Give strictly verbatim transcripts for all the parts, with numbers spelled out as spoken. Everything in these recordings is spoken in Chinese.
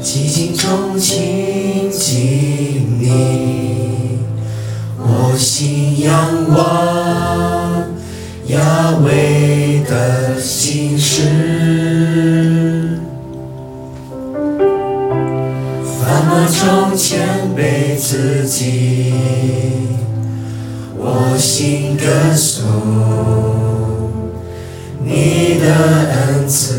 寂静中亲近你，我心仰望雅威的心事，烦恼中谦卑自己，我心歌颂你的恩赐。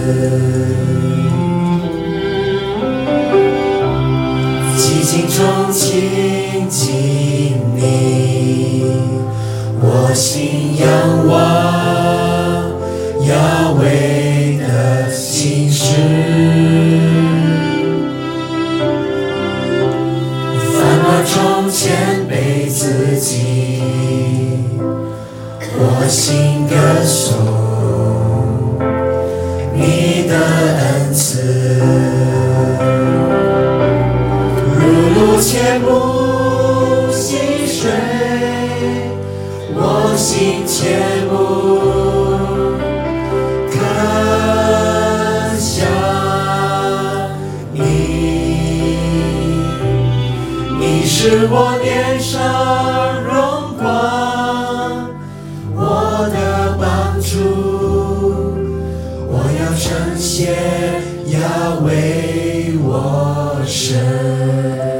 寂静中亲近你，我心仰望雅威的心事，烦恼中谦卑自己，我心歌颂你的恩赐。切不溪水，我心切不可想你。你是我脸上荣光，我的帮助，我要称谢雅威我神。